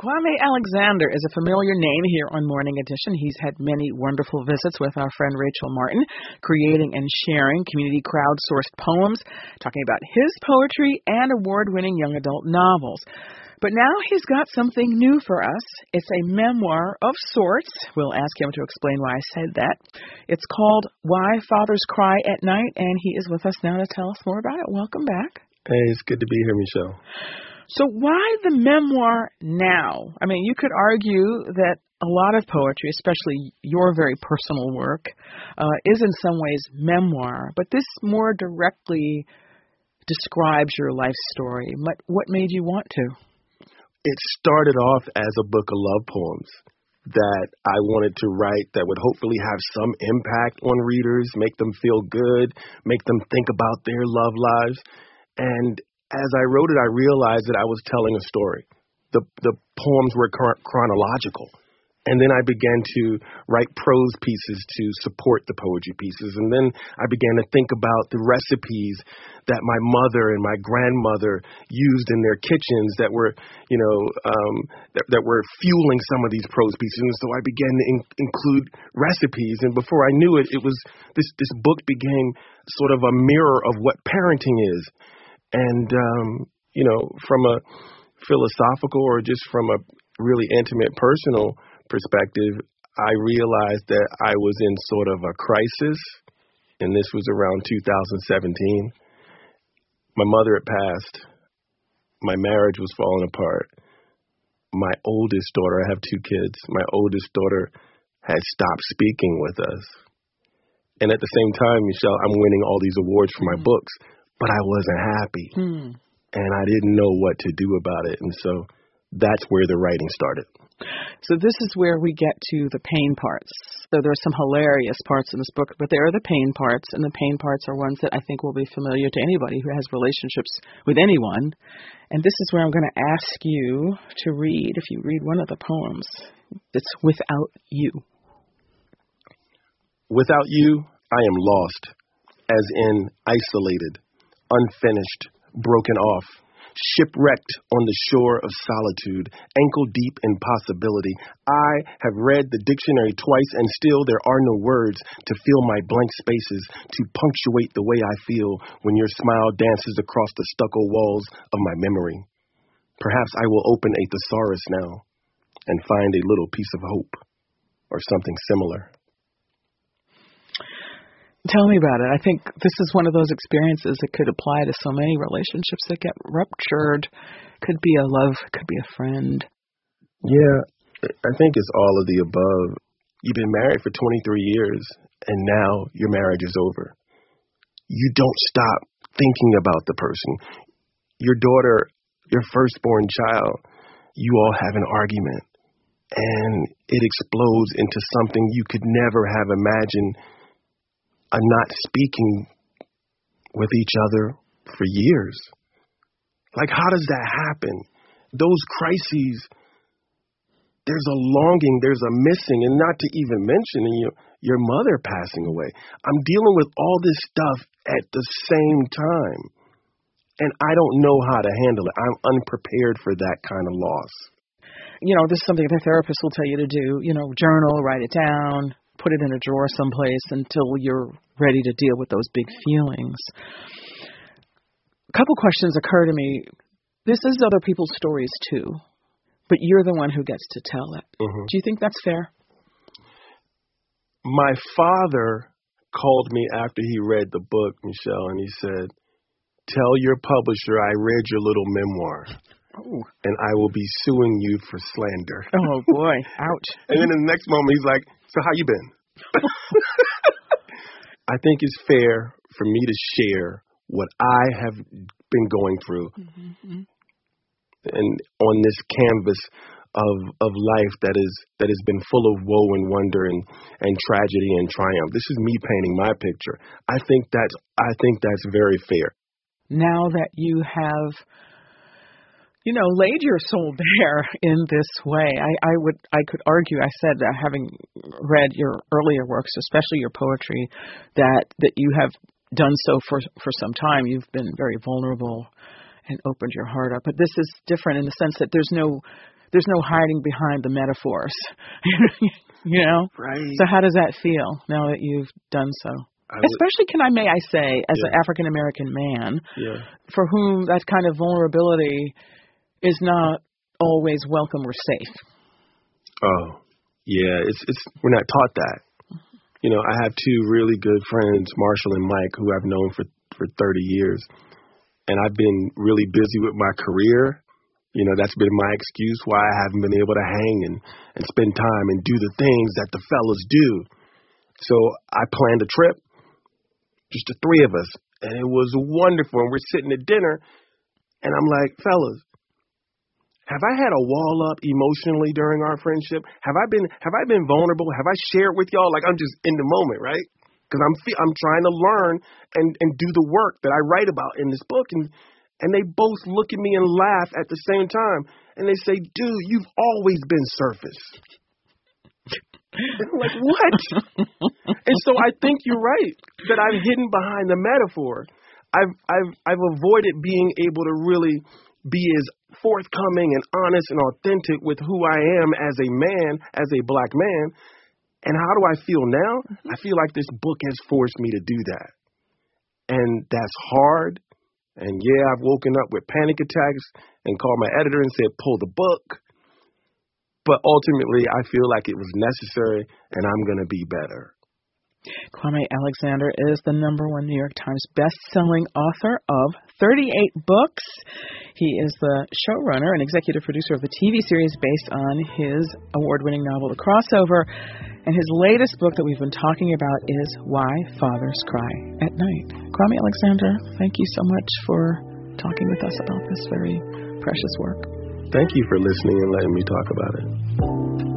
Kwame Alexander is a familiar name here on Morning Edition. He's had many wonderful visits with our friend Rachel Martin, creating and sharing community crowdsourced poems, talking about his poetry and award-winning young adult novels. But now he's got something new for us. It's a memoir of sorts. We'll ask him to explain why I said that. It's called Why Fathers Cry at Night, and he is with us now to tell us more about it. Welcome back. Hey, it's good to be here, Michelle. So why the memoir now? I mean, you could argue that a lot of poetry, especially your very personal work, is in some ways memoir, but this more directly describes your life story. What made you want to? It started off as a book of love poems that I wanted to write that would hopefully have some impact on readers, make them feel good, make them think about their love lives. And as I wrote it, I realized that I was telling a story. The poems were chronological. And then I began to write prose pieces to support the poetry pieces. And then I began to think about the recipes that my mother and my grandmother used in their kitchens that were, that were fueling some of these prose pieces. And so I began to include recipes. And before I knew it, this book became sort of a mirror of what parenting is. And, from a philosophical or just from a really intimate personal perspective, I realized that I was in sort of a crisis, and this was around 2017. My mother had passed. My marriage was falling apart. My oldest daughter, I have two kids, my oldest daughter had stopped speaking with us. And at the same time, Michelle, I'm winning all these awards for my books. But I wasn't happy, and I didn't know what to do about it. And so that's where the writing started. So this is where we get to the pain parts. So there are some hilarious parts in this book, but there are the pain parts, and the pain parts are ones that I think will be familiar to anybody who has relationships with anyone. And this is where I'm going to ask you to read, if you read one of the poems, it's Without You. Without you, I am lost, as in isolated, unfinished, broken off, shipwrecked on the shore of solitude, ankle deep in possibility. I have read the dictionary twice, and still there are no words to fill my blank spaces, to punctuate the way I feel when your smile dances across the stucco walls of my memory. Perhaps I will open a thesaurus now and find a little piece of hope or something similar. Tell me about it. I think this is one of those experiences that could apply to so many relationships that get ruptured. Could be a love, could be a friend. Yeah, I think it's all of the above. You've been married for 23 years, and now your marriage is over. You don't stop thinking about the person. Your daughter, your firstborn child, you all have an argument, and it explodes into something you could never have imagined. Not speaking with each other for years. Like, how does that happen? Those crises, there's a longing, there's a missing, and not to even mention your mother passing away. I'm dealing with all this stuff at the same time, and I don't know how to handle it. I'm unprepared for that kind of loss. This is something the therapist will tell you to do, journal, write it down, put it in a drawer someplace until you're ready to deal with those big feelings. A couple questions occur to me. This is other people's stories too, but you're the one who gets to tell it. Mm-hmm. Do you think that's fair? My father called me after he read the book, Michelle, and he said, "Tell your publisher I read your little memoir. Oh. And I will be suing you for slander." Oh, boy. Ouch. And then in the next moment, he's like, "So how you been?" I think it's fair for me to share what I have been going through. Mm-hmm. And on this canvas of life that has been full of woe and wonder and tragedy and triumph. This is me painting my picture. I think that's very fair. Now that you have laid your soul bare in this way, I could argue, I said, having read your earlier works, especially your poetry, that you have done so for some time. You've been very vulnerable and opened your heart up. But this is different in the sense that there's no there's no hiding behind the metaphors. You know? Right. So how does that feel now that you've done so? Especially, may I say, as an African-American man, for whom that kind of vulnerability is not always welcome or safe. Oh, yeah, we're not taught that. You know, I have two really good friends, Marshall and Mike, who I've known for 30 years. And I've been really busy with my career. You know, that's been my excuse why I haven't been able to hang and spend time and do the things that the fellas do. So I planned a trip, just the three of us, and it was wonderful. And we're sitting at dinner, and I'm like, fellas, have I had a wall up emotionally during our friendship? Have I been vulnerable? Have I shared with y'all? Like, I'm just in the moment, right? Because I'm trying to learn and do the work that I write about in this book. And they both look at me and laugh at the same time. And they say, dude, you've always been surface. And I'm like, what? And so I think you're right that I'm hidden behind the metaphor. I've avoided being able to really be as forthcoming and honest and authentic with who I am as a man, as a black man. And how do I feel now? I feel like this book has forced me to do that. And that's hard. And yeah, I've woken up with panic attacks and called my editor and said, pull the book. But ultimately, I feel like it was necessary and I'm going to be better. Kwame Alexander is the #1 New York Times best-selling author of 38 books. He is the showrunner and executive producer of the TV series based on his award-winning novel, The Crossover. And his latest book that we've been talking about is Why Fathers Cry at Night. Kwame Alexander, thank you so much for talking with us about this very precious work. Thank you for listening and letting me talk about it.